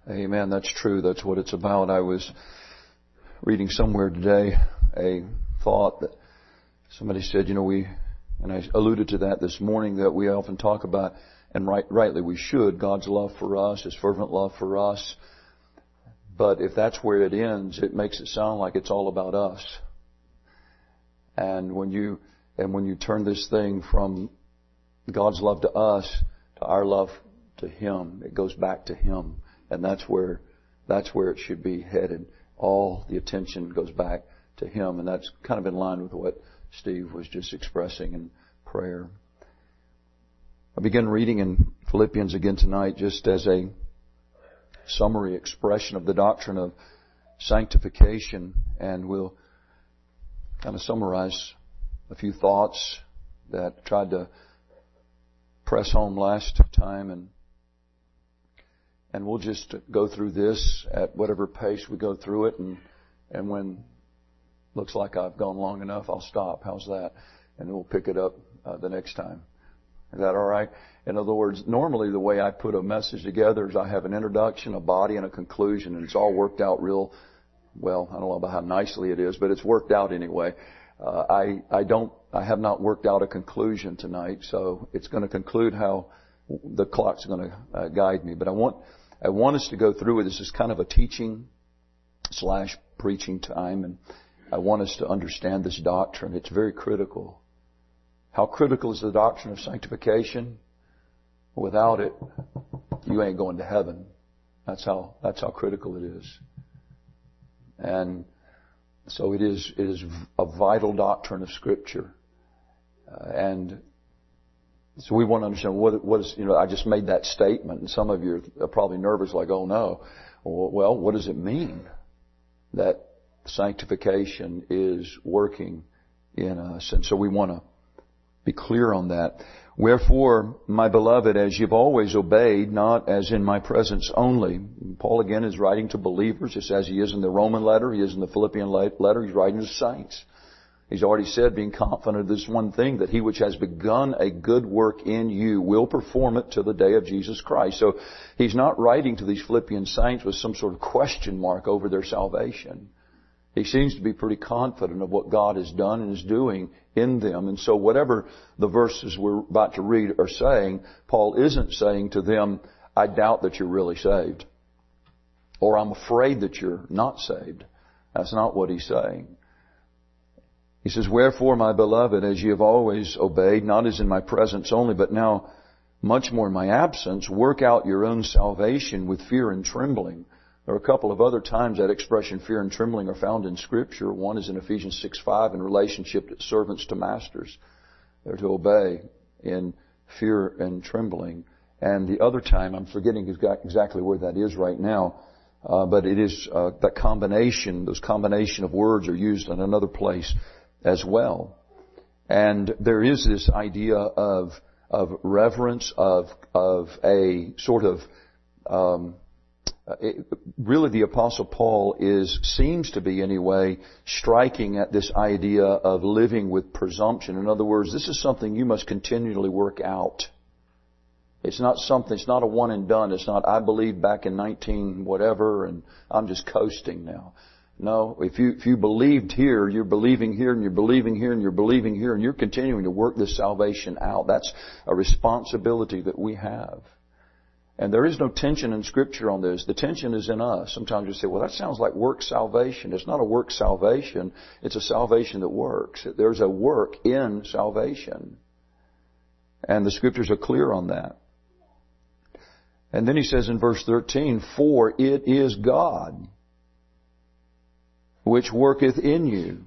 Amen. That's true. That's what it's about. I was reading somewhere today a thought that somebody said, and I alluded to that this morning, that we often talk about, and rightly we should, God's love for us, His fervent love for us. But if that's where it ends, it makes it sound like it's all about us. And when you turn this thing from God's love to us to our love to Him, it goes back to Him. And that's where it should be headed. All the attention goes back to Him. And that's kind of in line with what Steve was just expressing in prayer. I begin reading in Philippians again tonight just as a summary expression of the doctrine of sanctification. And we'll kind of summarize a few thoughts that I tried to press home last time, and we'll just go through this at whatever pace we go through it, and when looks like I've gone long enough, I'll stop. How's that? And we'll pick it up the next time. Is that all right? In other words, normally the way I put a message together is I have an introduction, a body, and a conclusion, and it's all worked out real well. I don't know about how nicely it is, but it's worked out anyway. I have not worked out a conclusion tonight, so it's going to conclude how the clock's going to guide me. But I want us to go through it. This is kind of a teaching / preaching time, and I want us to understand this doctrine. It's very critical. How critical is the doctrine of sanctification? Without it, you ain't going to heaven. That's how critical it is. And so it is a vital doctrine of Scripture. And so we want to understand what is, I just made that statement, and some of you are probably nervous, like, oh no. Well, what does it mean that sanctification is working in us? And so we want to be clear on that. Wherefore, my beloved, as you've always obeyed, not as in my presence only. Paul again is writing to believers, just as he is in the Roman letter, he is in the Philippian letter, he's writing to saints. He's already said, being confident of this one thing, that he which has begun a good work in you will perform it till the day of Jesus Christ. So he's not writing to these Philippian saints with some sort of question mark over their salvation. He seems to be pretty confident of what God has done and is doing in them. And so whatever the verses we're about to read are saying, Paul isn't saying to them, I doubt that you're really saved, or I'm afraid that you're not saved. That's not what he's saying. He says, wherefore, my beloved, as ye have always obeyed, not as in my presence only, but now much more in my absence, work out your own salvation with fear and trembling. There are a couple of other times that expression fear and trembling are found in Scripture. One is in Ephesians 6:5 in relationship to servants to masters. They're to obey in fear and trembling. And the other time, I'm forgetting exactly where that is right now, but it is that combination, those combination of words are used in another place as well. And there is this idea of reverence, of a sort of really the Apostle Paul seems to be anyway striking at this idea of living with presumption. In other words, this is something you must continually work out. It's not a one and done. It's not, I believed back in 19 whatever and I'm just coasting now. No, if you believed here, you're believing here, and you're believing here, and you're believing here, and you're continuing to work this salvation out. That's a responsibility that we have. And there is no tension in Scripture on this. The tension is in us. Sometimes you say, well, that sounds like work salvation. It's not a work salvation. It's a salvation that works. There's a work in salvation. And the Scriptures are clear on that. And then he says in verse 13, for it is God which worketh in you.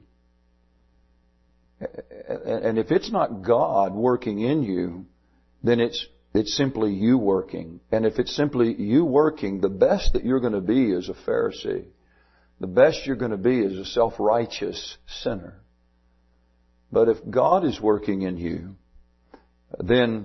And if it's not God working in you, then it's simply you working. And if it's simply you working, the best that you're going to be is a Pharisee. The best you're going to be is a self-righteous sinner. But if God is working in you, then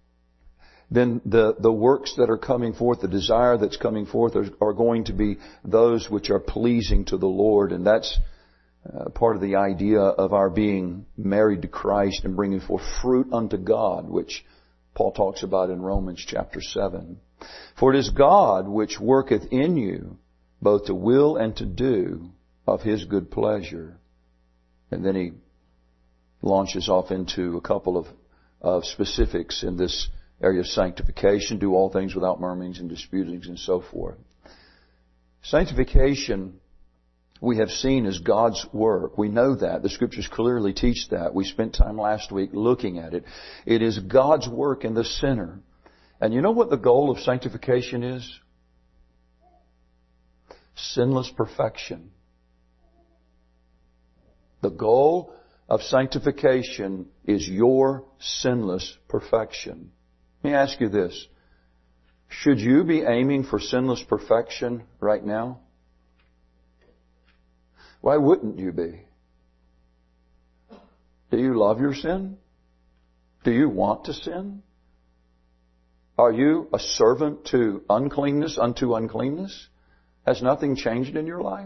the works that are coming forth, the desire that's coming forth are going to be those which are pleasing to the Lord. And that's part of the idea of our being married to Christ and bringing forth fruit unto God, which Paul talks about in Romans chapter 7. For it is God which worketh in you both to will and to do of His good pleasure. And then he launches off into a couple of specifics in this area of sanctification. Do all things without murmurings and disputings and so forth. Sanctification, we have seen as God's work. We know that. The Scriptures clearly teach that. We spent time last week looking at it. It is God's work in the sinner. And you know what the goal of sanctification is? Sinless perfection. The goal of sanctification is your sinless perfection. Let me ask you this. Should you be aiming for sinless perfection right now? Why wouldn't you be? Do you love your sin? Do you want to sin? Are you a servant to uncleanness unto uncleanness? Has nothing changed in your life?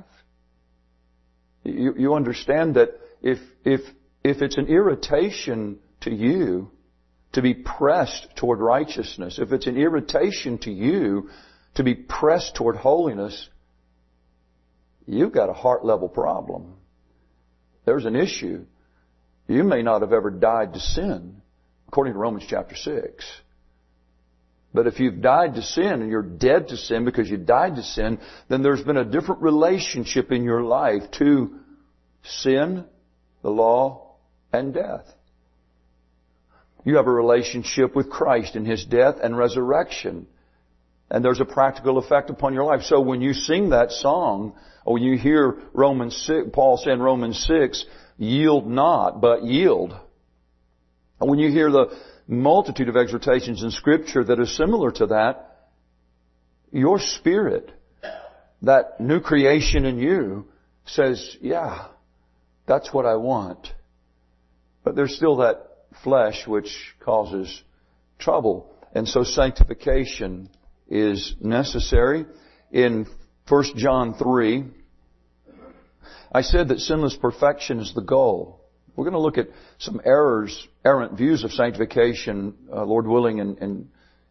You understand that if it's an irritation to you to be pressed toward righteousness, if it's an irritation to you to be pressed toward holiness, you've got a heart level problem. There's an issue. You may not have ever died to sin, according to Romans chapter 6. But if you've died to sin and you're dead to sin because you died to sin, then there's been a different relationship in your life to sin, the law, and death. You have a relationship with Christ in His death and resurrection. And there's a practical effect upon your life. So when you sing that song, or when you hear Romans 6, Paul say in Romans 6, yield not, but yield. And when you hear the multitude of exhortations in Scripture that are similar to that, your spirit, that new creation in you, says, yeah, that's what I want. But there's still that flesh which causes trouble. And so sanctification is necessary. In 1 John 3, I said that sinless perfection is the goal. We're going to look at some errant views of sanctification, Lord willing, and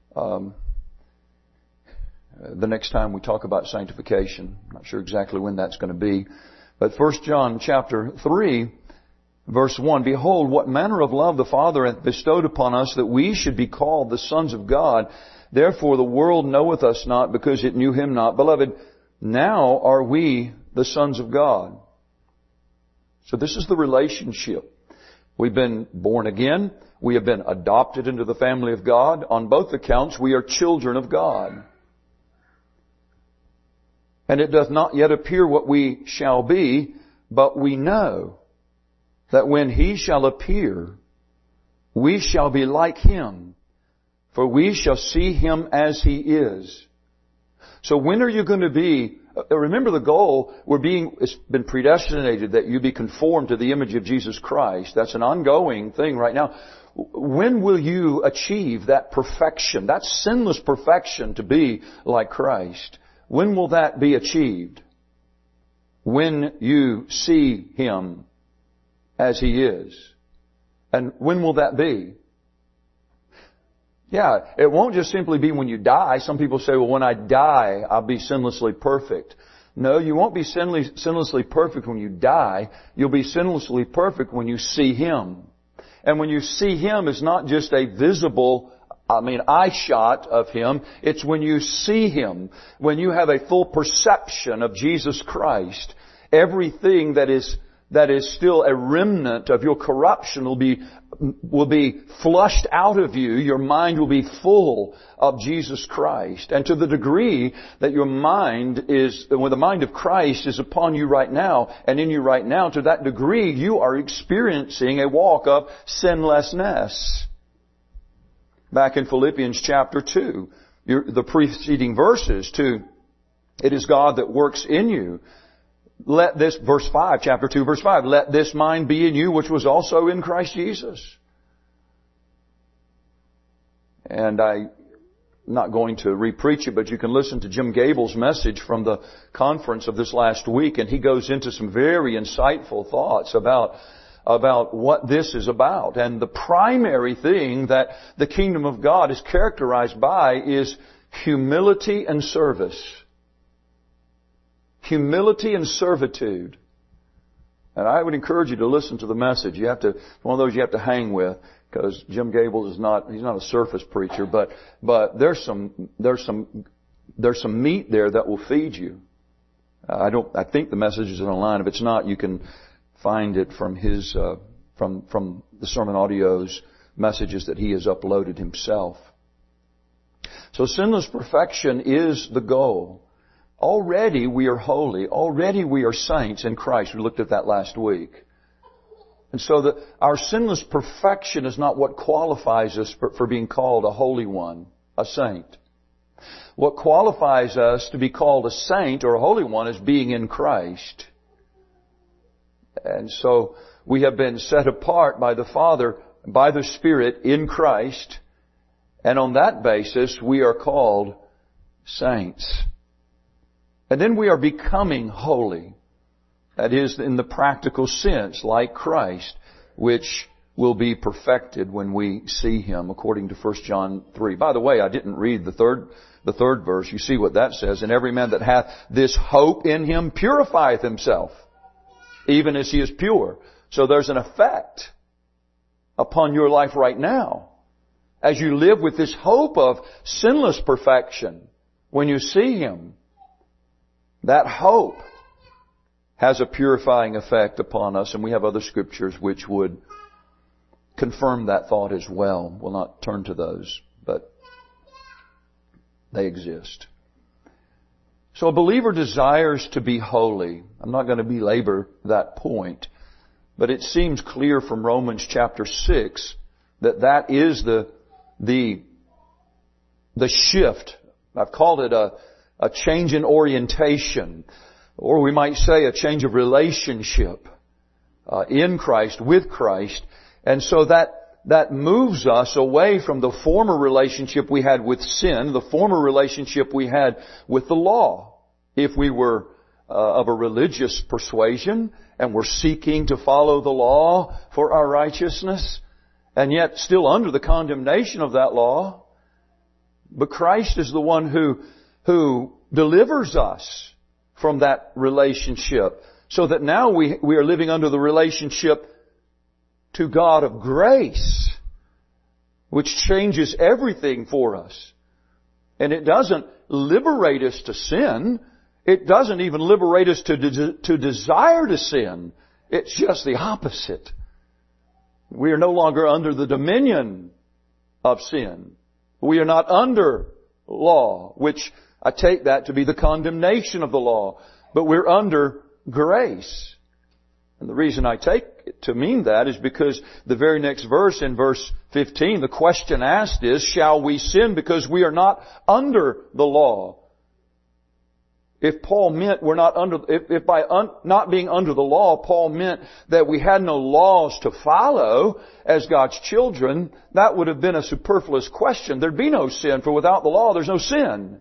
the next time we talk about sanctification. I'm not sure exactly when that's going to be. But 1 John chapter 3, verse 1, Behold, what manner of love the Father hath bestowed upon us, that we should be called the sons of God. Therefore the world knoweth us not, because it knew Him not. Beloved, now are we the sons of God. So this is the relationship. We've been born again. We have been adopted into the family of God. On both accounts, we are children of God. And it doth not yet appear what we shall be, but we know that when He shall appear, we shall be like Him, for we shall see Him as He is. So when are you going to be, remember the goal, it's been predestinated that you be conformed to the image of Jesus Christ. That's an ongoing thing right now. When will you achieve that perfection, that sinless perfection to be like Christ? When will that be achieved? When you see Him as He is. And when will that be? Yeah, it won't just simply be when you die. Some people say, well, when I die, I'll be sinlessly perfect. No, you won't be sinlessly perfect when you die. You'll be sinlessly perfect when you see Him. And when you see Him, it's not just a visible, eye shot of Him. It's when you see Him, when you have a full perception of Jesus Christ. Everything that is still a remnant of your corruption will be flushed out of you. Your mind will be full of Jesus Christ. And to the degree that your mind when the mind of Christ is upon you right now and in you right now, to that degree you are experiencing a walk of sinlessness. Back in Philippians chapter 2, the preceding verses to, it is God that works in you. Let this, verse 5, chapter 2, verse 5, let this mind be in you which was also in Christ Jesus. And I'm not going to re-preach it, but you can listen to Jim Gable's message from the conference of this last week, and he goes into some very insightful thoughts about about what this is about. And the primary thing that the kingdom of God is characterized by is humility and service. Humility and servitude. And I would encourage you to listen to the message. You have to, one of those you have to hang with, because Jim Gables is not, he's not a surface preacher, but there's some meat there that will feed you. I think the message is online. If it's not, you can find it from his, from the sermon audios, messages that he has uploaded himself. So sinless perfection is the goal. Already we are holy. Already we are saints in Christ. We looked at that last week. And so our sinless perfection is not what qualifies us for being called a holy one, a saint. What qualifies us to be called a saint or a holy one is being in Christ. And so we have been set apart by the Father, by the Spirit in Christ. And on that basis, we are called saints. And then we are becoming holy. That is, in the practical sense, like Christ, which will be perfected when we see Him, according to 1 John 3. By the way, I didn't read the third verse. You see what that says. And every man that hath this hope in Him purifieth himself, even as he is pure. So there's an effect upon your life right now, as you live with this hope of sinless perfection. When you see Him, that hope has a purifying effect upon us, and we have other scriptures which would confirm that thought as well. We'll not turn to those, but they exist. So a believer desires to be holy. I'm not going to belabor that point, but it seems clear from Romans chapter 6 that is the shift. I've called it a change in orientation, or we might say a change of relationship in Christ, with Christ. And so that moves us away from the former relationship we had with sin, the former relationship we had with the law. If we were of a religious persuasion and were seeking to follow the law for our righteousness, and yet still under the condemnation of that law, but Christ is the one who delivers us from that relationship, so that now we are living under the relationship to God of grace, which changes everything for us. And it doesn't liberate us to sin. It doesn't even liberate us to desire to sin. It's just the opposite. We are no longer under the dominion of sin. We are not under law, which I take that to be the condemnation of the law. But we're under grace. And the reason I take it to mean that is because the very next verse, in verse 15, the question asked is, shall we sin because we are not under the law? If Paul meant we're not under, if by not being under the law, Paul meant that we had no laws to follow as God's children, that would have been a superfluous question. There'd be no sin, for without the law there's no sin.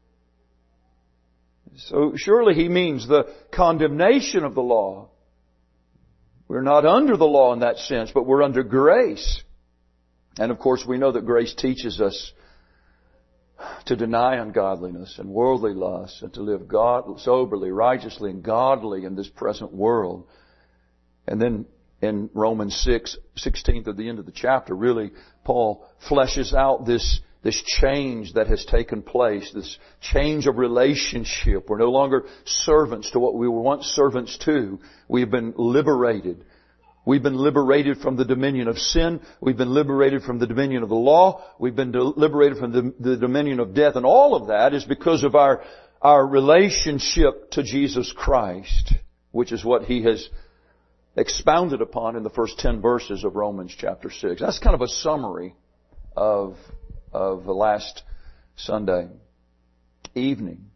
So surely he means the condemnation of the law. We're not under the law in that sense, but we're under grace. And of course we know that grace teaches us to deny ungodliness and worldly lust and to live soberly, righteously, and godly in this present world. And then in Romans 6:16 at the end of the chapter, really Paul fleshes out this change that has taken place, this change of relationship. We're no longer servants to what we were once servants to. We've been liberated. We've been liberated from the dominion of sin. We've been liberated from the dominion of the law. We've been liberated from the dominion of death. And all of that is because of our relationship to Jesus Christ, which is what he has expounded upon in the first 10 verses of Romans chapter 6. That's kind of a summary of the last Sunday evening.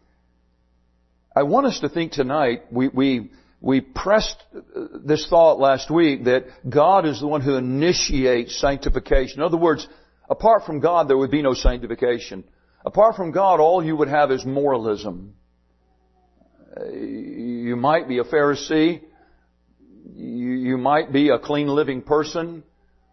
I want us to think tonight, we pressed this thought last week that God is the one who initiates sanctification. In other words, apart from God, there would be no sanctification. Apart from God, all you would have is moralism. You might be a Pharisee. You might be a clean living person,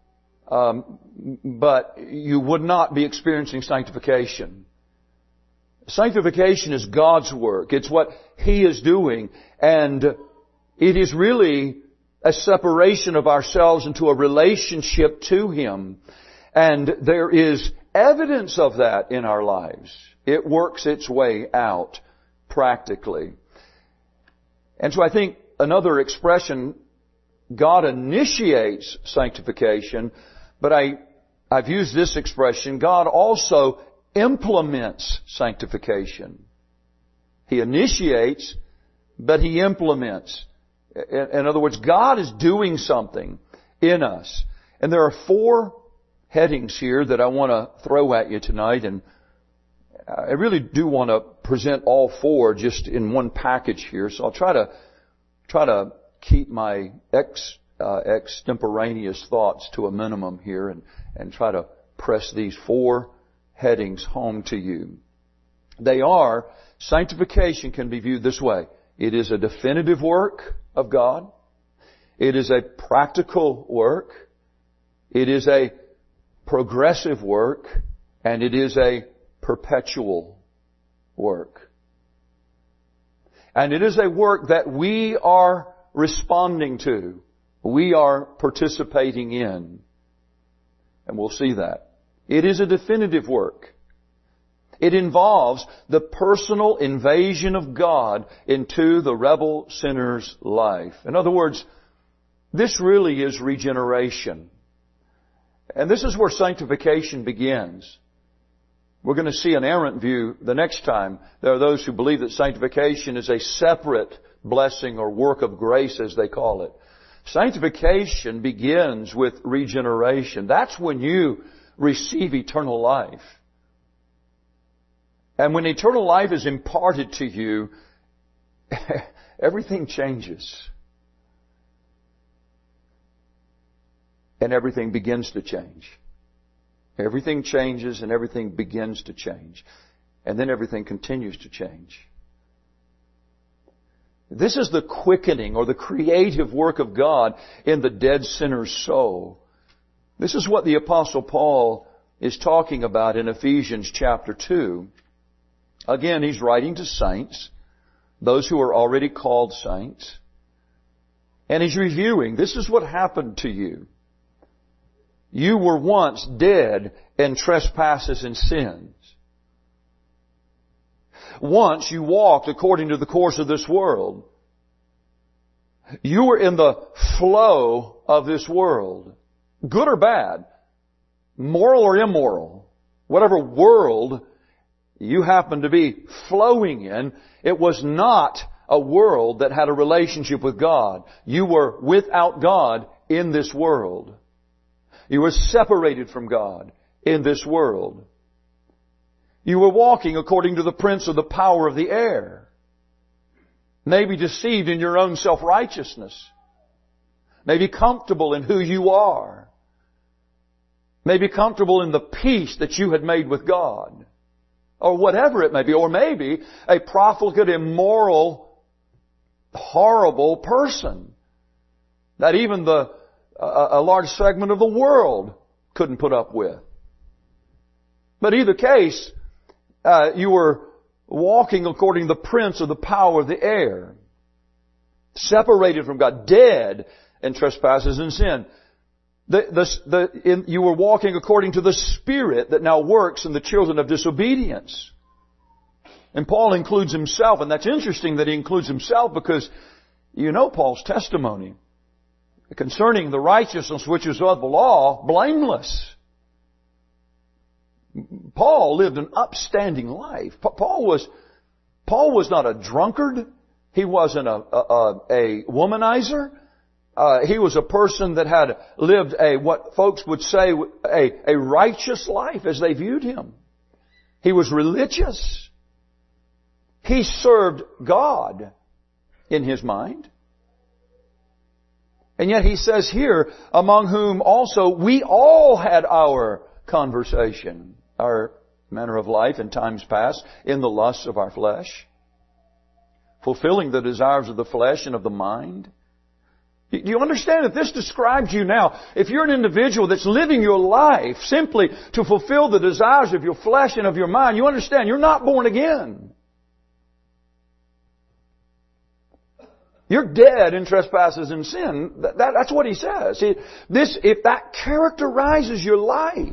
but you would not be experiencing sanctification. Sanctification is God's work. It's what He is doing. And it is really a separation of ourselves into a relationship to Him. And there is evidence of that in our lives. It works its way out practically. And so I think another expression, God initiates sanctification, but I've used this expression, God also implements sanctification. He initiates, but He implements. In other words, God is doing something in us. And there are 4 headings here that I want to throw at you tonight, and I really do want to present all 4 just in one package here. So I'll try to keep my extemporaneous thoughts to a minimum here and try to press these 4 headings home to you. They are, sanctification can be viewed this way. It is a definitive work of God. It is a practical work. It is a progressive work. And it is a perpetual work. And it is a work that we are responding to. We are participating in. And we'll see that. It is a definitive work. It involves the personal invasion of God into the rebel sinner's life. In other words, this really is regeneration. And this is where sanctification begins. We're going to see an errant view the next time. There are those who believe that sanctification is a separate blessing or work of grace, as they call it. Sanctification begins with regeneration. That's when you receive eternal life. And when eternal life is imparted to you, everything changes. And everything begins to change. Everything changes and everything begins to change. And then everything continues to change. This is the quickening or the creative work of God in the dead sinner's soul. This is what the Apostle Paul is talking about in Ephesians chapter 2. Again, he's writing to saints, those who are already called saints. And he's reviewing, this is what happened to you. You were once dead in trespasses and sins. Once you walked according to the course of this world. You were in the flow of this world. Good or bad, moral or immoral, whatever world you happen to be flowing in, it was not a world that had a relationship with God. You were without God in this world. You were separated from God in this world. You were walking according to the prince of the power of the air. Maybe deceived in your own self-righteousness. Maybe comfortable in who you are. Maybe comfortable in the peace that you had made with God. Or whatever it may be. Or maybe a profligate, immoral, horrible person that even a large segment of the world couldn't put up with. But either case, you were walking according to the prince of the power of the air. Separated from God. Dead in trespasses and sin. You were walking according to the Spirit that now works in the children of disobedience. And Paul includes himself, and that's interesting that he includes himself because you know Paul's testimony concerning the righteousness which is of the law, blameless. Paul lived an upstanding life. Paul was not a drunkard. He wasn't a womanizer. He was a person that had lived what folks would say, a righteous life as they viewed him. He was religious. He served God in his mind. And yet he says here, among whom also we all had our conversation, our manner of life in times past, in the lusts of our flesh, fulfilling the desires of the flesh and of the mind, Do you understand that this describes you now? If you're an individual that's living your life simply to fulfill the desires of your flesh and of your mind, you understand you're not born again. You're dead in trespasses and sin. That's what he says. If that characterizes your life,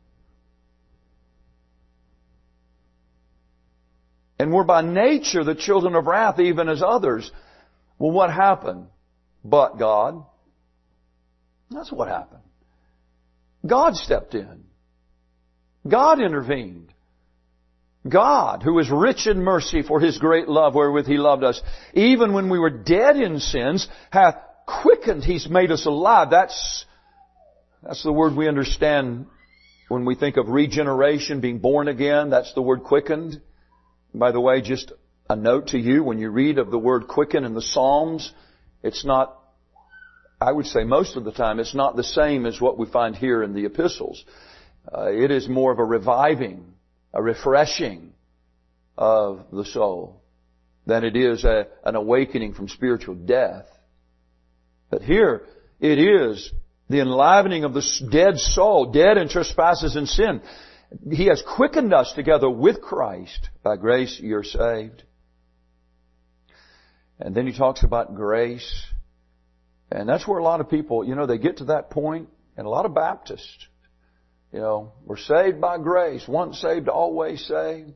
and we're by nature the children of wrath even as others, well, what happened? But God. That's what happened. God stepped in. God intervened. God, who is rich in mercy for His great love wherewith He loved us, even when we were dead in sins, hath quickened. He's made us alive. That's the word we understand when we think of regeneration, being born again. That's the word quickened. By the way, just a note to you, when you read of the word quicken in the Psalms, it's not, I would say most of the time, it's not the same as what we find here in the epistles. It is more of a reviving, a refreshing of the soul than it is an awakening from spiritual death. But here, it is the enlivening of the dead soul, dead in trespasses and sin. He has quickened us together with Christ. By grace you're saved. And then he talks about grace. And that's where a lot of people, they get to that point, and a lot of Baptists, we're saved by grace. Once saved, always saved.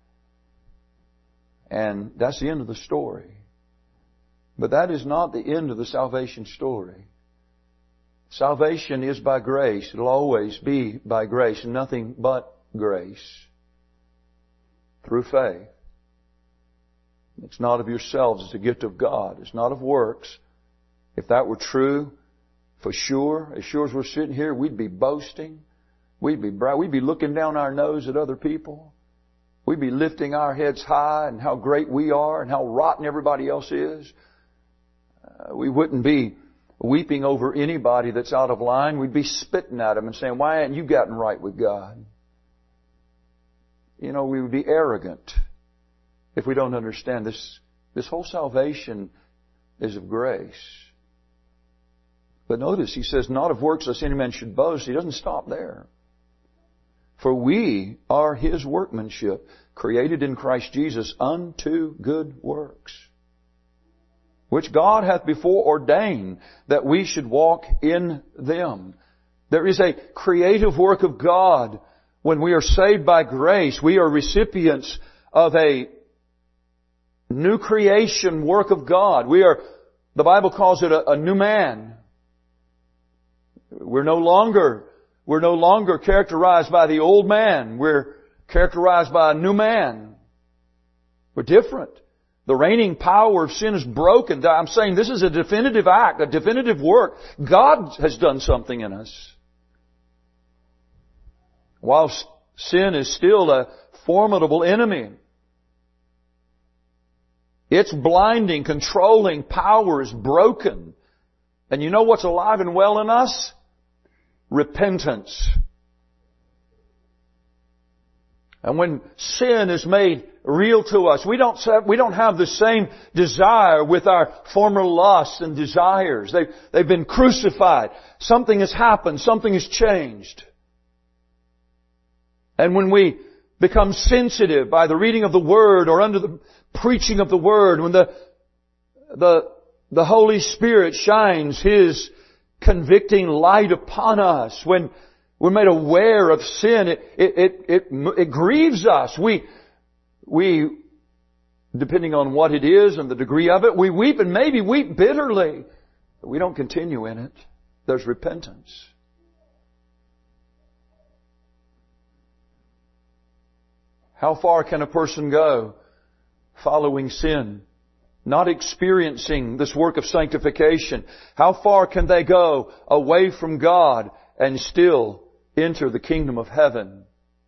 And that's the end of the story. But that is not the end of the salvation story. Salvation is by grace. It'll always be by grace, and nothing but grace. Through faith. It's not of yourselves, it's a gift of God. It's not of works. If that were true, for sure, as we're sitting here, we'd be boasting. We'd be proud. We'd be looking down our nose at other people. We'd be lifting our heads high and how great we are and how rotten everybody else is. We wouldn't be weeping over anybody that's out of line. We'd be spitting at them and saying, why haven't you gotten right with God? We would be arrogant if we don't understand this. This whole salvation is of grace. But notice, he says, not of works lest any man should boast. He doesn't stop there. For we are His workmanship, created in Christ Jesus unto good works, which God hath before ordained that we should walk in them. There is a creative work of God. When we are saved by grace, we are recipients of a new creation work of God. The Bible calls it a new man. We're no longer characterized by the old man. We're characterized by a new man. We're different. The reigning power of sin is broken. I'm saying this is a definitive act, a definitive work. God has done something in us. While sin is still a formidable enemy, its blinding, controlling power is broken. And you know what's alive and well in us? Repentance. And when sin is made real to us, we don't have the same desire with our former lusts and desires. They've been crucified. Something has happened. Something has changed. And when we become sensitive by the reading of the Word or under the preaching of the Word, when the Holy Spirit shines His convicting light upon us, when we're made aware of sin, it grieves us. We, depending on what it is and the degree of it, we weep and maybe weep bitterly. But we don't continue in it. There's repentance. How far can a person go following sin, not experiencing this work of sanctification? How far can they go away from God and still enter the kingdom of heaven?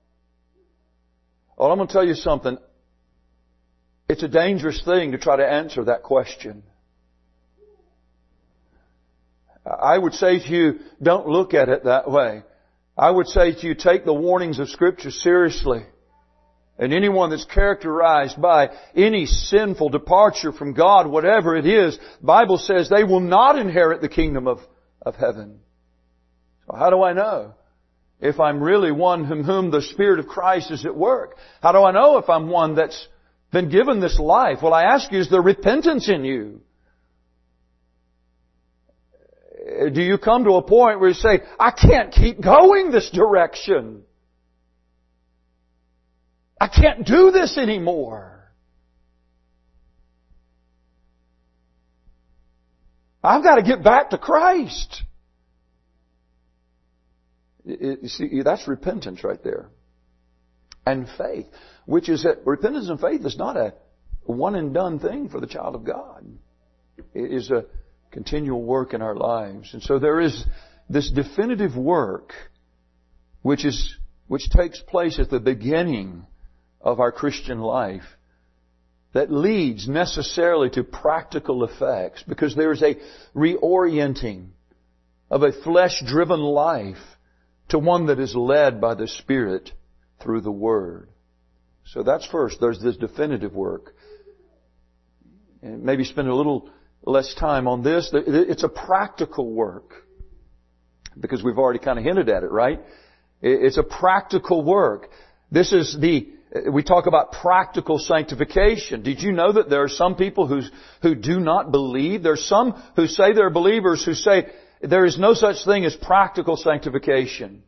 Well, I'm going to tell you something. It's a dangerous thing to try to answer that question. I would say to you, don't look at it that way. I would say to you, take the warnings of Scripture seriously. And anyone that's characterized by any sinful departure from God, whatever it is, the Bible says they will not inherit the kingdom of heaven. So how do I know if I'm really one in whom the Spirit of Christ is at work? How do I know if I'm one that's been given this life? Well, I ask you, is there repentance in you? Do you come to a point where you say, I can't keep going this direction. I can't do this anymore. I've got to get back to Christ. You see, that's repentance right there. And faith, which is that repentance and faith is not a one and done thing for the child of God. It is a continual work in our lives. And so there is this definitive work which takes place at the beginning of our Christian life that leads necessarily to practical effects, because there is a reorienting of a flesh-driven life to one that is led by the Spirit through the Word. So that's first. There's this definitive work. And maybe spend a little less time on this. It's a practical work, because we've already kind of hinted at it, right? It's a practical work. We talk about practical sanctification. Did you know that there are some people who do not believe? There are some who say they're believers who say there is no such thing as practical sanctification.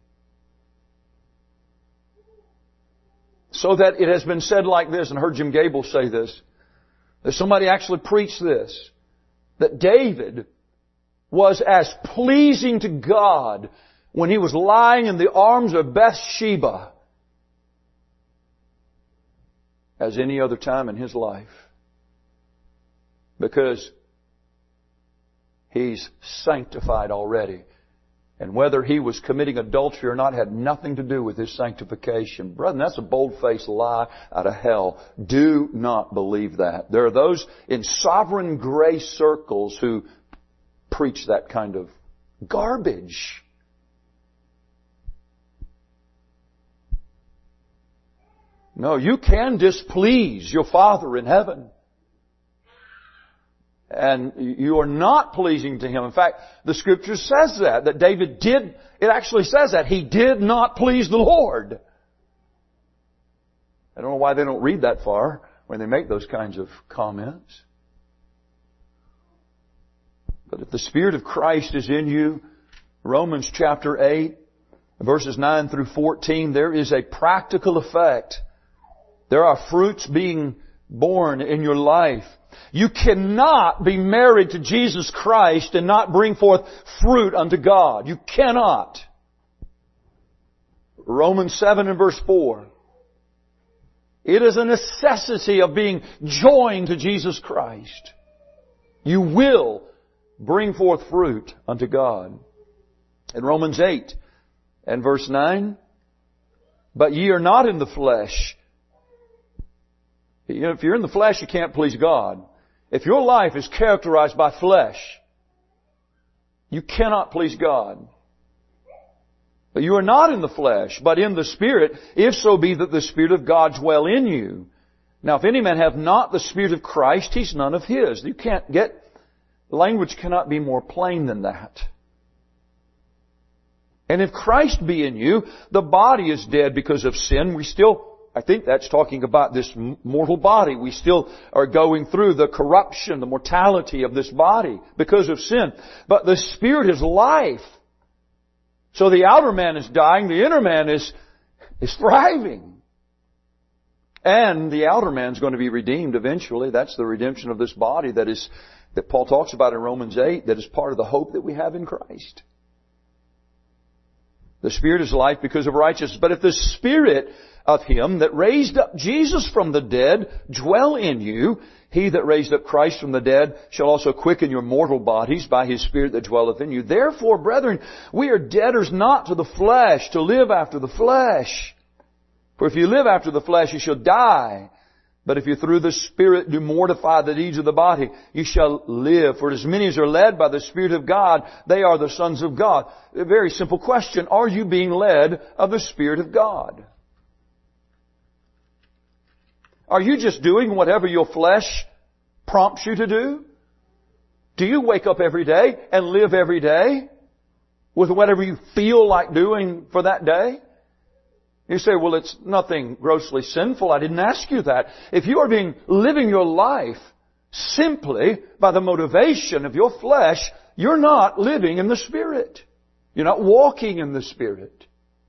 So that it has been said like this, and I heard Jim Gable say this, that somebody actually preached this, that David was as pleasing to God when he was lying in the arms of Bathsheba as any other time in his life. Because he's sanctified already. And whether he was committing adultery or not had nothing to do with his sanctification. Brethren, that's a bold-faced lie out of hell. Do not believe that. There are those in sovereign grace circles who preach that kind of garbage. No, you can displease your Father in heaven. And you are not pleasing to Him. In fact, the Scripture says that David did, it actually says that. He did not please the Lord. I don't know why they don't read that far when they make those kinds of comments. But if the Spirit of Christ is in you, Romans chapter 8, verses 9 through 14, there is a practical effect. There are fruits being born in your life. You cannot be married to Jesus Christ and not bring forth fruit unto God. You cannot. Romans 7 and verse 4. It is a necessity of being joined to Jesus Christ. You will bring forth fruit unto God. In Romans 8 and verse 9, but ye are not in the flesh. You know, if you're in the flesh, you can't please God. If your life is characterized by flesh, you cannot please God. But you are not in the flesh, but in the Spirit, if so be that the Spirit of God dwell in you. Now, if any man have not the Spirit of Christ, he's none of His. Language cannot be more plain than that. And if Christ be in you, the body is dead because of sin. I think that's talking about this mortal body. We still are going through the corruption, the mortality of this body because of sin. But the Spirit is life. So the outer man is dying, the inner man is thriving. And the outer man is going to be redeemed eventually. That's the redemption of this body that Paul talks about in Romans 8, that is part of the hope that we have in Christ. The Spirit is life because of righteousness. But if the Spirit of Him that raised up Jesus from the dead dwell in you, He that raised up Christ from the dead shall also quicken your mortal bodies by His Spirit that dwelleth in you. Therefore, brethren, we are debtors not to the flesh, to live after the flesh. For if you live after the flesh, you shall die. But if you through the Spirit do mortify the deeds of the body, you shall live. For as many as are led by the Spirit of God, they are the sons of God. A very simple question. Are you being led of the Spirit of God? Are you just doing whatever your flesh prompts you to do? Do you wake up every day and live every day with whatever you feel like doing for that day? You say, well, it's nothing grossly sinful. I didn't ask you that. If you are living your life simply by the motivation of your flesh, you're not living in the Spirit. You're not walking in the Spirit.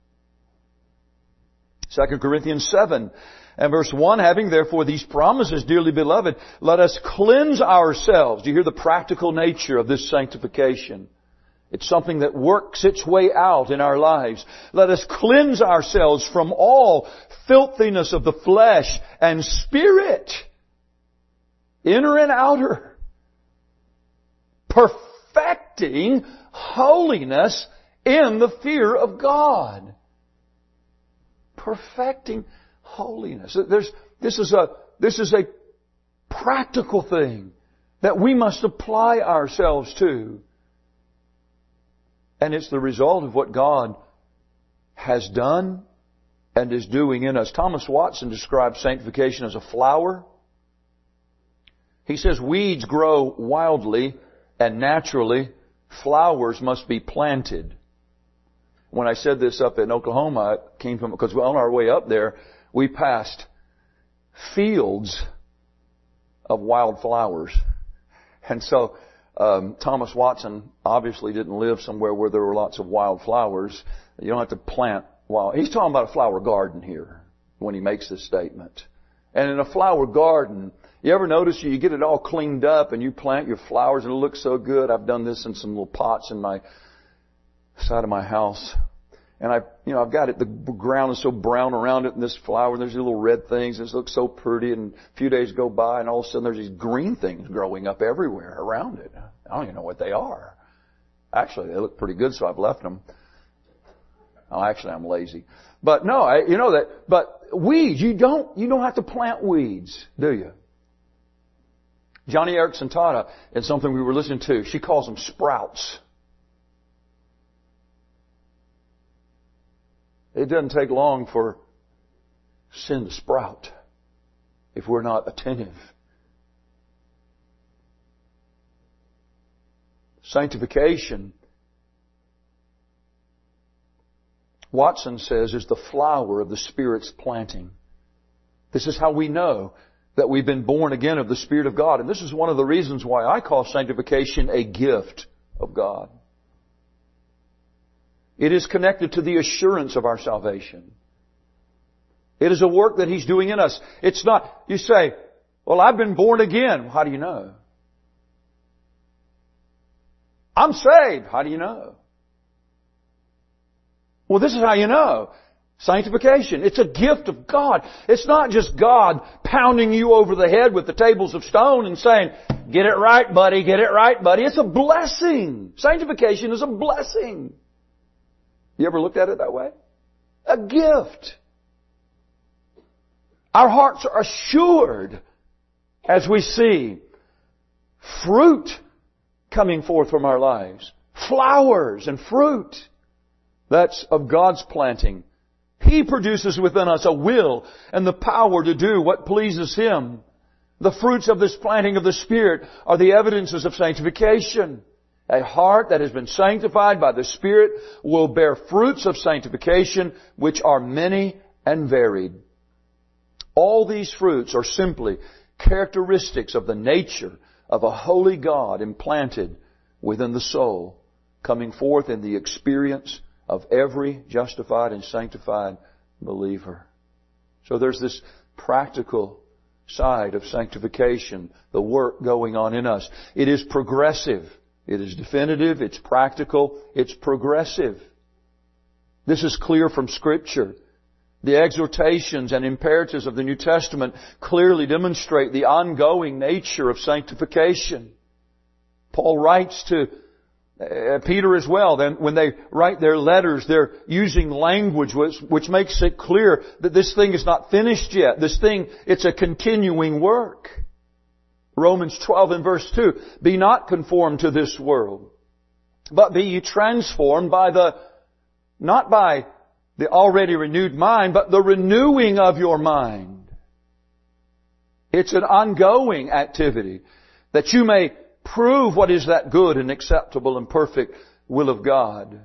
2 Corinthians 7 and verse 1, having therefore these promises, dearly beloved, let us cleanse ourselves. Do you hear the practical nature of this sanctification? It's something that works its way out in our lives. Let us cleanse ourselves from all filthiness of the flesh and spirit, inner and outer, perfecting holiness in the fear of God. Perfecting holiness. This is a practical thing that we must apply ourselves to. And it's the result of what God has done and is doing in us. Thomas Watson describes sanctification as a flower. He says weeds grow wildly and naturally. Flowers must be planted. When I said this up in Oklahoma, it came from, because on our way up there, we passed fields of wildflowers. And so, Thomas Watson obviously didn't live somewhere where there were lots of wildflowers. You don't have to plant wild. He's talking about a flower garden here when he makes this statement. And in a flower garden, you ever notice you get it all cleaned up and you plant your flowers and it looks so good? I've done this in some little pots in my side of my house. And I've got it, the ground is so brown around it and this flower, and there's little red things, and it looks so pretty, and a few days go by and all of a sudden there's these green things growing up everywhere around it. I don't even know what they are. Actually, they look pretty good, so I've left them. Oh, actually, I'm lazy. But no, but weeds, you don't have to plant weeds, do you? Johnny Erickson taught in something we were listening to, she calls them sprouts. It doesn't take long for sin to sprout if we're not attentive. Sanctification, Watson says, is the flower of the Spirit's planting. This is how we know that we've been born again of the Spirit of God. And this is one of the reasons why I call sanctification a gift of God. It is connected to the assurance of our salvation. It is a work that He's doing in us. It's not, you say, well, I've been born again. How do you know? I'm saved. How do you know? Well, this is how you know. Sanctification. It's a gift of God. It's not just God pounding you over the head with the tables of stone and saying, get it right, buddy, get it right, buddy. It's a blessing. Sanctification is a blessing. You ever looked at it that way? A gift. Our hearts are assured as we see fruit coming forth from our lives. Flowers and fruit. That's of God's planting. He produces within us a will and the power to do what pleases Him. The fruits of this planting of the Spirit are the evidences of sanctification. A heart that has been sanctified by the Spirit will bear fruits of sanctification, which are many and varied. All these fruits are simply characteristics of the nature of a holy God implanted within the soul, coming forth in the experience of every justified and sanctified believer. So there's this practical side of sanctification, the work going on in us. It is progressive. It is definitive, it's practical, it's progressive. This is clear from Scripture. The exhortations and imperatives of the New Testament clearly demonstrate the ongoing nature of sanctification. Paul writes to Peter as well. Then when they write their letters, they're using language which makes it clear that this thing is not finished yet. This thing, it's a continuing work. Romans 12 and verse 2, be not conformed to this world, but be ye transformed not by the already renewed mind, but the renewing of your mind. It's an ongoing activity, that you may prove what is that good and acceptable and perfect will of God.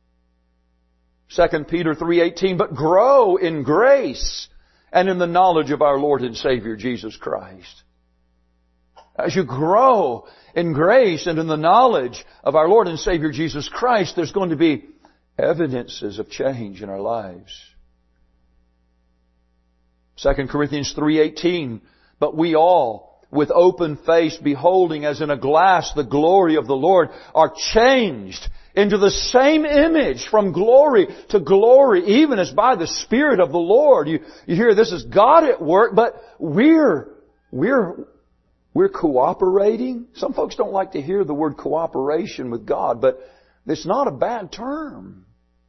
2 Peter 3:18, but grow in grace and in the knowledge of our Lord and Savior Jesus Christ. As you grow in grace and in the knowledge of our Lord and Savior Jesus Christ, there's going to be evidences of change in our lives. 2 Corinthians 3:18, but we all, with open face, beholding as in a glass the glory of the Lord, are changed into the same image from glory to glory, even as by the Spirit of the Lord. You hear this is God at work, but we're cooperating. Some folks don't like to hear the word cooperation with God, but it's not a bad term.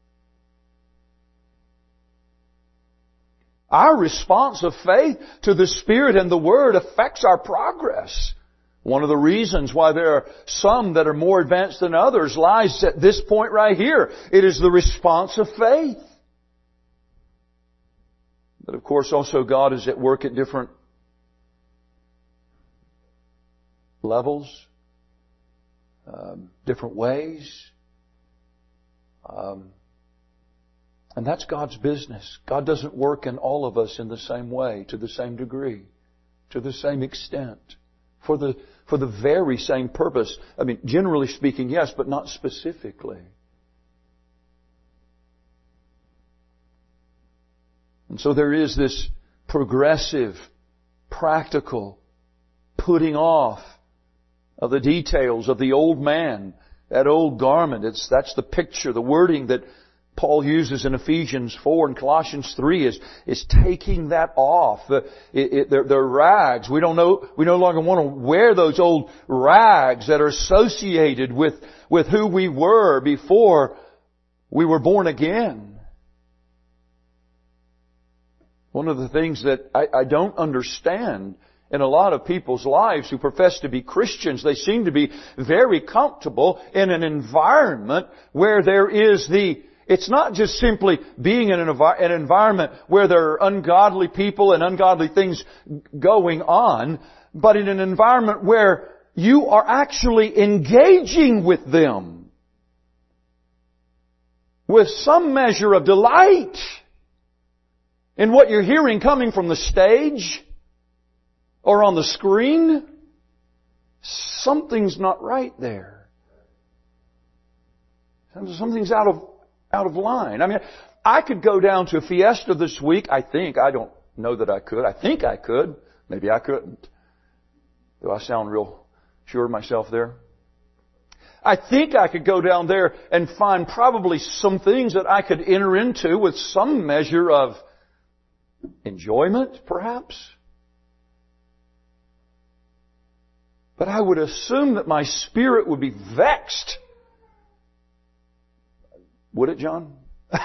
Our response of faith to the Spirit and the Word affects our progress. One of the reasons why there are some that are more advanced than others lies at this point right here. It is the response of faith. But of course also God is at work at different levels, different ways. And that's God's business. God doesn't work in all of us in the same way, to the same degree, to the same extent, for the very same purpose. I mean, generally speaking, yes, but not specifically. And so there is this progressive, practical putting off of the details of the old man, that old garment. That's the picture, the wording that Paul uses in Ephesians 4 and Colossians 3 is taking that off. They're rags. We no longer want to wear those old rags that are associated with who we were before we were born again. One of the things that I don't understand in a lot of people's lives who profess to be Christians, they seem to be very comfortable in an environment where there is it's not just simply being in an environment where there are ungodly people and ungodly things going on, but in an environment where you are actually engaging with them with some measure of delight in what you're hearing coming from the stage or on the screen. Something's not right there. Something's out of line. I mean, I could go down to a fiesta this week. I don't know that I could. I think I could. Maybe I couldn't. Do I sound real sure of myself there? I think I could go down there and find probably some things that I could enter into with some measure of enjoyment, perhaps. But I would assume that my spirit would be vexed. Would it, John?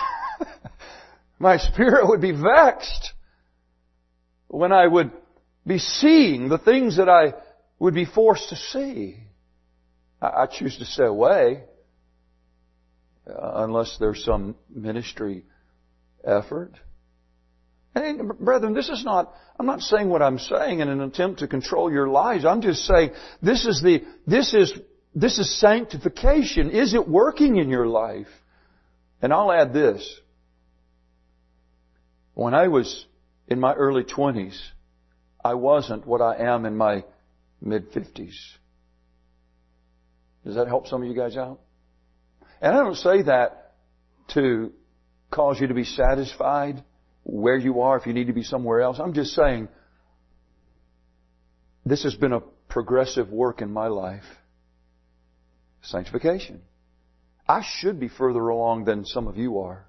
My spirit would be vexed when I would be seeing the things that I would be forced to see. I choose to stay away unless there's some ministry effort. And brethren, I'm not saying what I'm saying in an attempt to control your lives. I'm just saying this is sanctification. Is it working in your life? And I'll add this. When I was in my early 20s, I wasn't what I am in my mid-50s. Does that help some of you guys out? And I don't say that to cause you to be satisfied where you are if you need to be somewhere else. I'm just saying this has been a progressive work in my life. Sanctification. I should be further along than some of you are.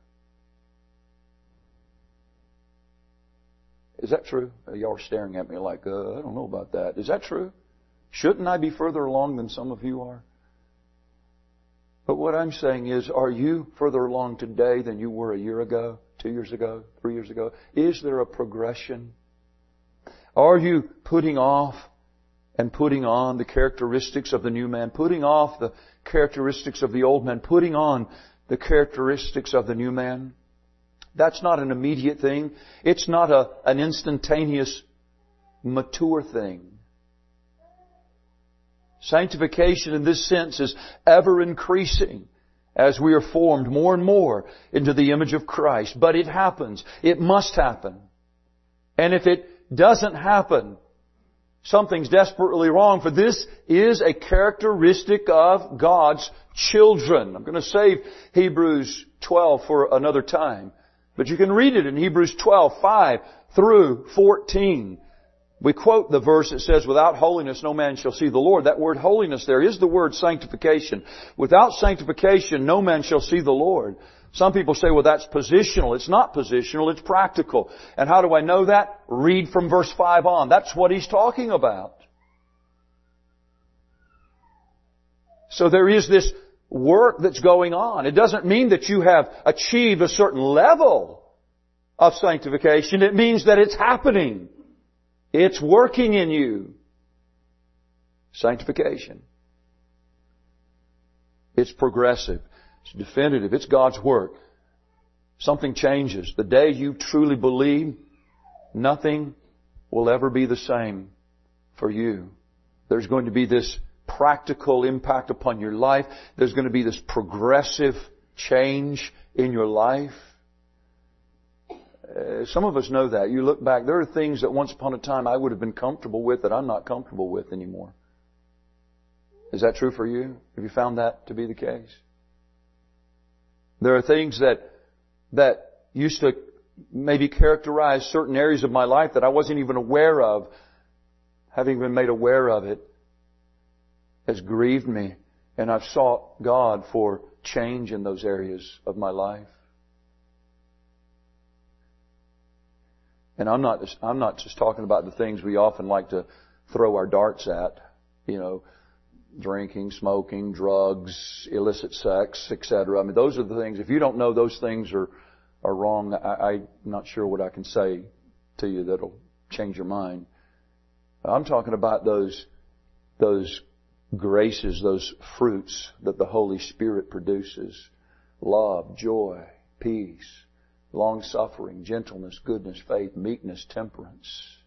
Is that true? Y'all are staring at me like, I don't know about that. Is that true? Shouldn't I be further along than some of you are? But what I'm saying is, are you further along today than you were a year ago, 2 years ago, 3 years ago? Is there a progression? Are you putting off and putting on the characteristics of the new man, putting off the characteristics of the old man, putting on the characteristics of the new man? That's not an immediate thing. It's not an instantaneous mature thing. Sanctification in this sense is ever increasing as we are formed more and more into the image of Christ. But it happens. It must happen. And if it doesn't happen, something's desperately wrong, for this is a characteristic of God's children. I'm going to save Hebrews 12 for another time. But you can read it in Hebrews 12, 5 through 14. We quote the verse that says, without holiness no man shall see the Lord. That word holiness there is the word sanctification. Without sanctification no man shall see the Lord. Some people say, well, that's positional. It's not positional, it's practical. And how do I know that? Read from verse 5 on. That's what he's talking about. So there is this work that's going on. It doesn't mean that you have achieved a certain level of sanctification. It means that it's happening. It's working in you. Sanctification. It's progressive. It's definitive. It's God's work. Something changes. The day you truly believe, nothing will ever be the same for you. There's going to be this practical impact upon your life. There's going to be this progressive change in your life. Some of us know that. You look back, there are things that once upon a time I would have been comfortable with that I'm not comfortable with anymore. Is that true for you? Have you found that to be the case? There are things that used to maybe characterize certain areas of my life that I wasn't even aware of. Having been made aware of it has grieved me, and I've sought God for change in those areas of my life. And I'm not just talking about the things we often like to throw our darts at, drinking, smoking, drugs, illicit sex, etc. I mean, those are the things. If you don't know those things are wrong, I'm not sure what I can say to you that'll change your mind. I'm talking about those graces, those fruits that the Holy Spirit produces. Love, joy, peace, long-suffering, gentleness, goodness, faith, meekness, temperance.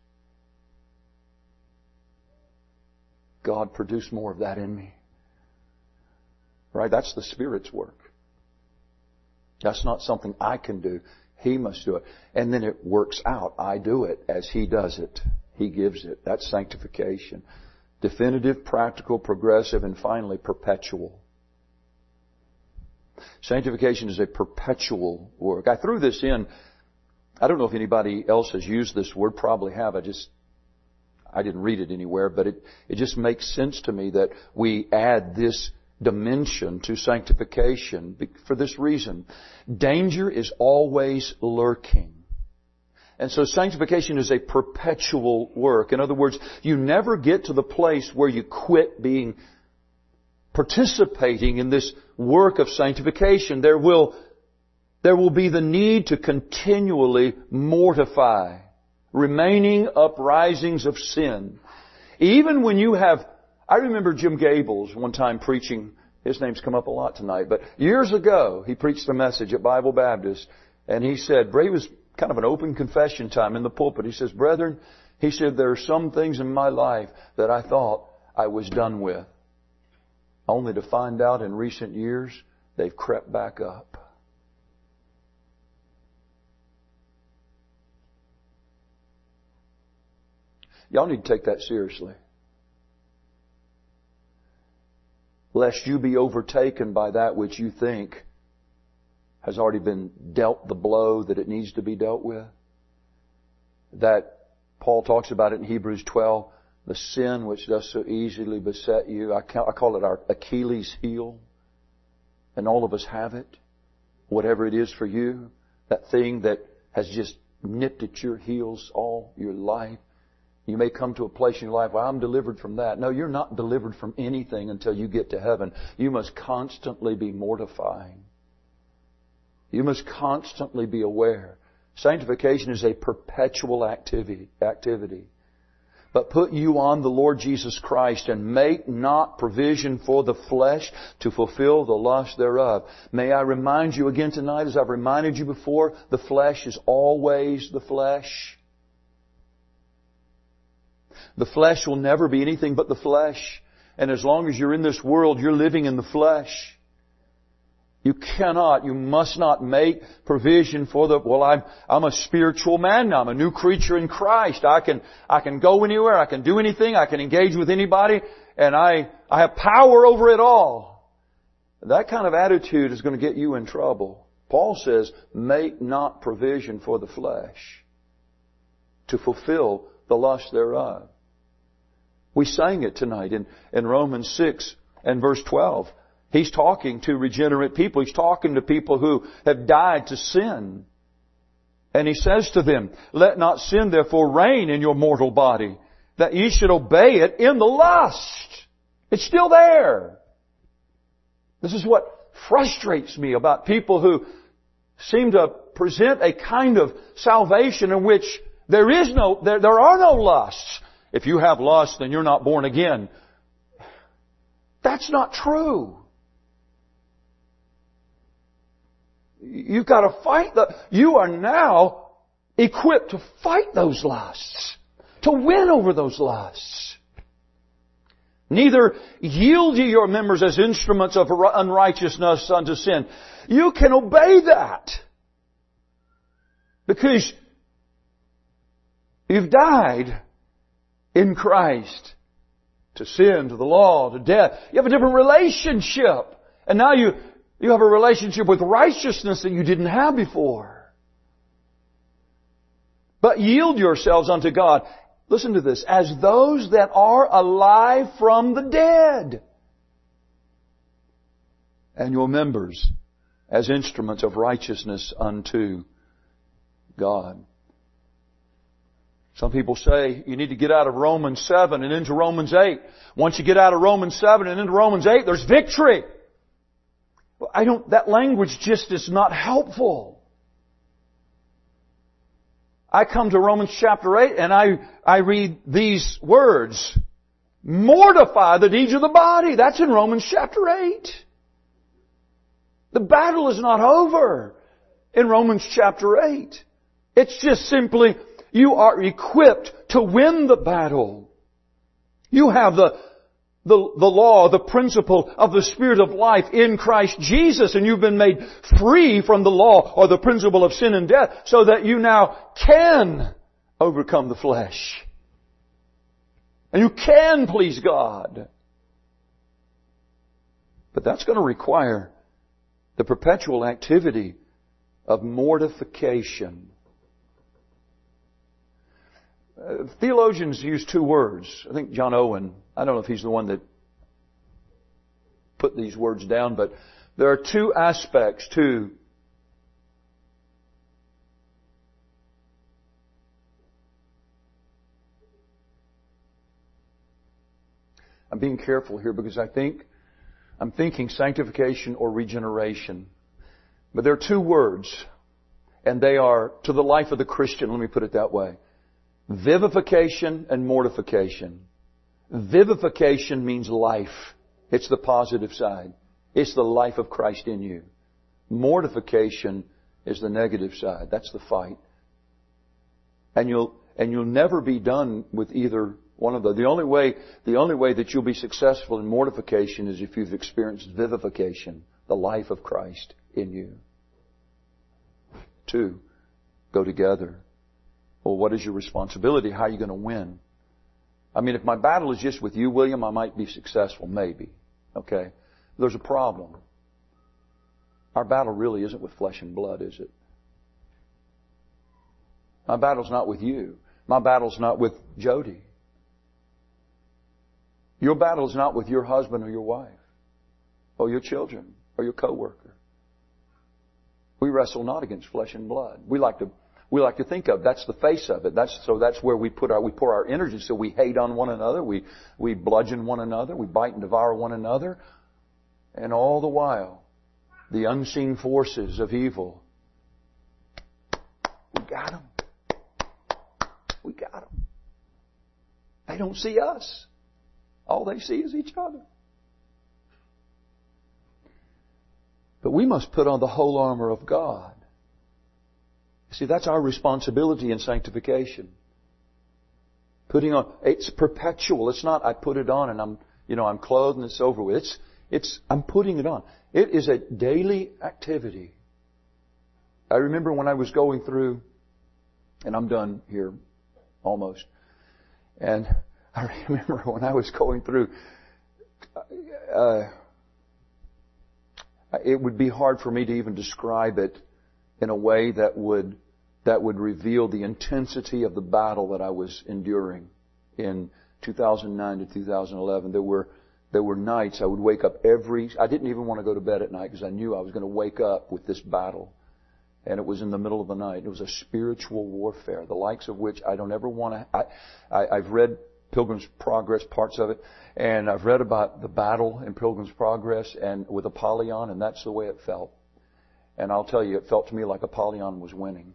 God, produce more of that in me. Right? That's the Spirit's work. That's not something I can do. He must do it. And then it works out. I do it as He does it. He gives it. That's sanctification. Definitive, practical, progressive, and finally perpetual. Sanctification is a perpetual work. I threw this in. I don't know if anybody else has used this word. Probably have. I didn't read it anywhere, but it just makes sense to me that we add this dimension to sanctification for this reason. Danger is always lurking. And so sanctification is a perpetual work. In other words, you never get to the place where you quit participating in this work of sanctification. There will be the need to continually mortify, remaining uprisings of sin. Even when you have, I remember Jim Gables one time preaching, his name's come up a lot tonight, but years ago he preached a message at Bible Baptist, and he said, it was kind of an open confession time in the pulpit. He says, brethren, he said, there are some things in my life that I thought I was done with, only to find out in recent years they've crept back up. Y'all need to take that seriously. Lest you be overtaken by that which you think has already been dealt the blow that it needs to be dealt with. That Paul talks about it in Hebrews 12, the sin which does so easily beset you. I call it our Achilles heel. And all of us have it. Whatever it is for you, that thing that has just nipped at your heels all your life. You may come to a place in your life, well, I'm delivered from that. No, you're not delivered from anything until you get to heaven. You must constantly be mortifying. You must constantly be aware. Sanctification is a perpetual activity. But put you on the Lord Jesus Christ and make not provision for the flesh to fulfill the lust thereof. May I remind you again tonight, as I've reminded you before, the flesh is always the flesh. The flesh will never be anything but the flesh. And as long as you're in this world, you're living in the flesh. You must not make provision for I'm a spiritual man now. I'm a new creature in Christ. I can go anywhere. I can do anything. I can engage with anybody. And I have power over it all. That kind of attitude is going to get you in trouble. Paul says, make not provision for the flesh to fulfill the lust thereof. We sang it tonight in Romans 6 and verse 12. He's talking to regenerate people. He's talking to people who have died to sin. And he says to them, let not sin therefore reign in your mortal body, that ye should obey it in the lust. It's still there. This is what frustrates me about people who seem to present a kind of salvation in which there are no lusts. If you have lust, then you're not born again. That's not true. You've got to fight you are now equipped to fight those lusts, to win over those lusts. Neither yield ye your members as instruments of unrighteousness unto sin. You can obey that because you've died in Christ to sin, to the law, to death. You have a different relationship. And now you have a relationship with righteousness that you didn't have before. But yield yourselves unto God. Listen to this. As those that are alive from the dead. And your members as instruments of righteousness unto God. Some people say you need to get out of Romans 7 and into Romans 8. Once you get out of Romans 7 and into Romans 8, there's victory. That language just is not helpful. I come to Romans chapter 8 and I read these words. Mortify the deeds of the body. That's in Romans chapter 8. The battle is not over in Romans chapter 8. It's just simply you are equipped to win the battle. You have the law, the principle of the Spirit of life in Christ Jesus, and you've been made free from the law or the principle of sin and death so that you now can overcome the flesh. And you can please God. But that's going to require the perpetual activity of mortification. Theologians use two words. I think John Owen, I don't know if he's the one that put these words down, but there are two aspects to I'm being careful here because I'm thinking sanctification or regeneration. But there are two words, and they are to the life of the Christian, let me put it that way. Vivification and mortification. Vivification means life. It's the positive side. It's the life of Christ in you. Mortification is the negative side. That's the fight. And you'll never be done with either one of those. The only way that you'll be successful in mortification is if you've experienced vivification, the life of Christ in you. Two go together. Well, what is your responsibility? How are you going to win? I mean, if my battle is just with you, William, I might be successful, maybe. Okay? There's a problem. Our battle really isn't with flesh and blood, is it? My battle's not with you. My battle's not with Jody. Your battle is not with your husband or your wife, or your children, or your coworker. We wrestle not against flesh and blood. We like to think of that's the face of it. That's where we pour our energy. So we hate on one another. We bludgeon one another. We bite and devour one another. And all the while, the unseen forces of evil. We got them. We got them. They don't see us. All they see is each other. But we must put on the whole armor of God. See, that's our responsibility in sanctification. Putting on, it's perpetual. It's not, I put it on and I'm clothed and it's over with. I'm putting it on. It is a daily activity. I remember when I was going through, and I'm done here almost, and I remember when I was going through, it would be hard for me to even describe it in a way that would reveal the intensity of the battle that I was enduring in 2009 to 2011. There were nights I would wake up I didn't even want to go to bed at night because I knew I was going to wake up with this battle. And it was in the middle of the night. It was a spiritual warfare, the likes of which I don't ever want to... I've read Pilgrim's Progress, parts of it, and I've read about the battle in Pilgrim's Progress and with Apollyon, and that's the way it felt. And I'll tell you, it felt to me like Apollyon was winning.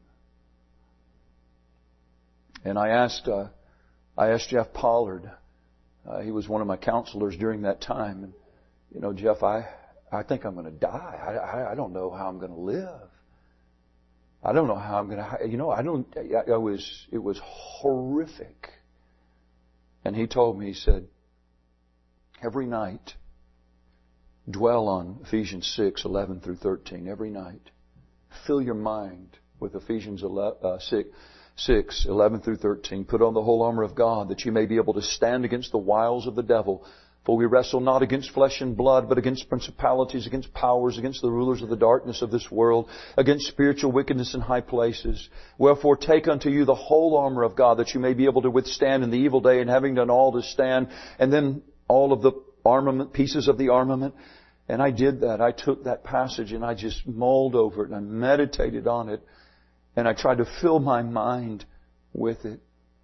And I asked Jeff Pollard, he was one of my counselors during that time, and, Jeff, I think I'm going to die. I don't know how I'm going to live. I don't know how I'm going to, it was horrific. And he told me, he said, every night, dwell on Ephesians 6, 11 through 13. Every night. Fill your mind with Ephesians 6, 11 through 13. Put on the whole armor of God that you may be able to stand against the wiles of the devil. For we wrestle not against flesh and blood, but against principalities, against powers, against the rulers of the darkness of this world, against spiritual wickedness in high places. Wherefore take unto you the whole armor of God, that you may be able to withstand in the evil day, and having done all to stand. And then all of the armament, pieces of the armament. And I did that. I took that passage and I just mulled over it and I meditated on it. And I tried to fill my mind with it.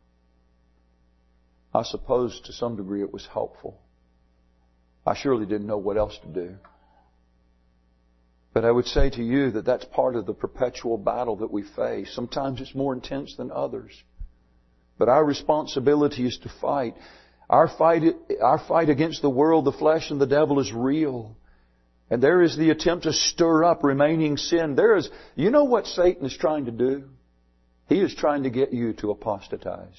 I suppose to some degree it was helpful. I surely didn't know what else to do. But I would say to you that that's part of the perpetual battle that we face. Sometimes it's more intense than others. But our responsibility is to fight. Our fight against the world, the flesh, and the devil is real. And there is the attempt to stir up remaining sin. You know what Satan is trying to do? He is trying to get you to apostatize.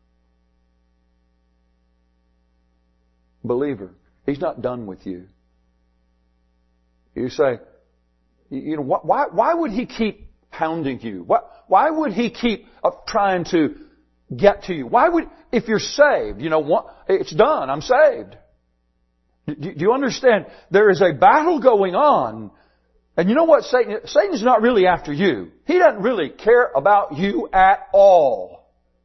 Believer, he's not done with you. You say, why would he keep hounding you? Why would he keep trying to get to you? If you're saved, it's done, I'm saved. Do you understand? There is a battle going on. And you know what? Satan's not really after you. He doesn't really care about you at all.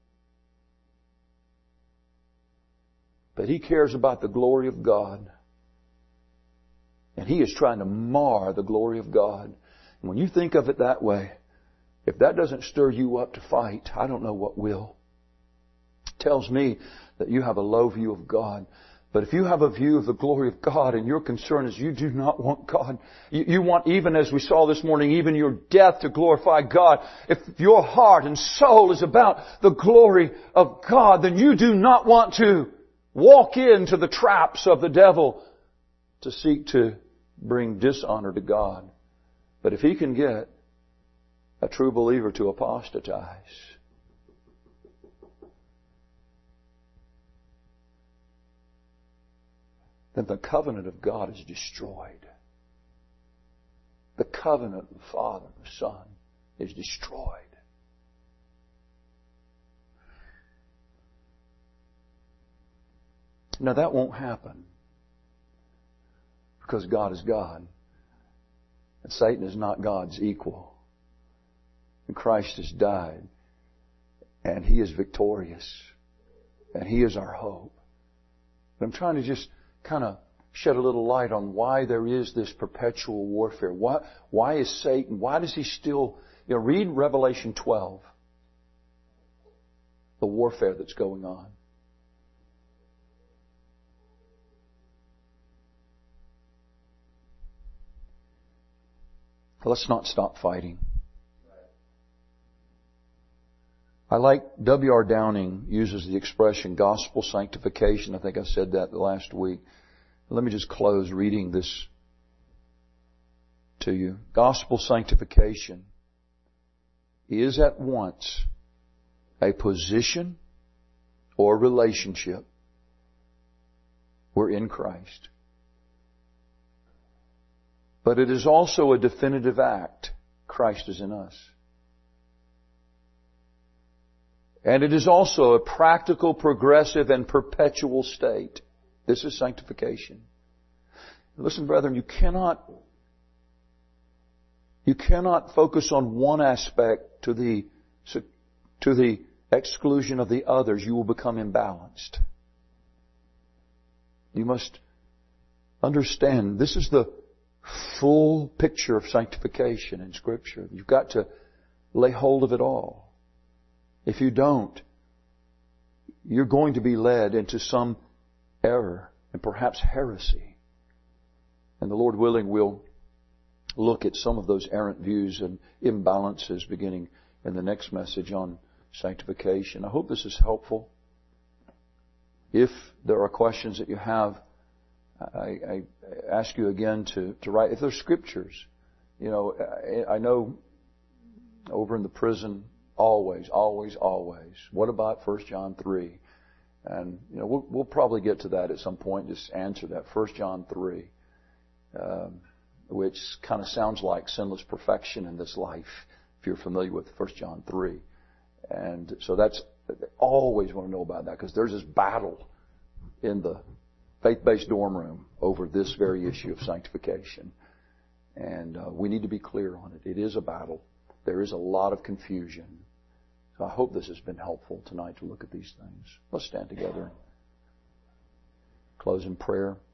But he cares about the glory of God. And he is trying to mar the glory of God. And when you think of it that way, if that doesn't stir you up to fight, I don't know what will. It tells me that you have a low view of God. But if you have a view of the glory of God and your concern is you do not want God, you want, even as we saw this morning, even your death to glorify God. If your heart and soul is about the glory of God, then you do not want to walk into the traps of the devil to seek to bring dishonor to God. But if he can get a true believer to apostatize, then the covenant of God is destroyed. The covenant of the Father and the Son is destroyed. Now that won't happen because God is God and Satan is not God's equal. And Christ has died and He is victorious and He is our hope. But I'm trying to just kind of shed a little light on why there is this perpetual warfare. Why is Satan, why does he still, read Revelation 12. The warfare that's going on. Let's not stop fighting. I like W.R. Downing uses the expression gospel sanctification. I think I said that last week. Let me just close reading this to you. Gospel sanctification is at once a position or relationship. We're in Christ. But it is also a definitive act. Christ is in us. And it is also a practical, progressive, and perpetual state. This is sanctification. Listen, brethren, you cannot focus on one aspect to the exclusion of the others. You will become imbalanced. You must understand this is the full picture of sanctification in Scripture. You've got to lay hold of it all. If you don't, you're going to be led into some error and perhaps heresy. And the Lord willing, we'll look at some of those errant views and imbalances beginning in the next message on sanctification. I hope this is helpful. If there are questions that you have, I ask you again to write. If there's scriptures, I know over in the prison, always. What about 1 John 3? And, we'll probably get to that at some point, just answer that. 1 John 3, which kind of sounds like sinless perfection in this life, if you're familiar with 1 John 3. And so I always want to know about that, because there's this battle in the faith-based dorm room over this very issue of sanctification. And we need to be clear on it. It is a battle. There is a lot of confusion. So I hope this has been helpful tonight to look at these things. Let's stand together. Close in prayer.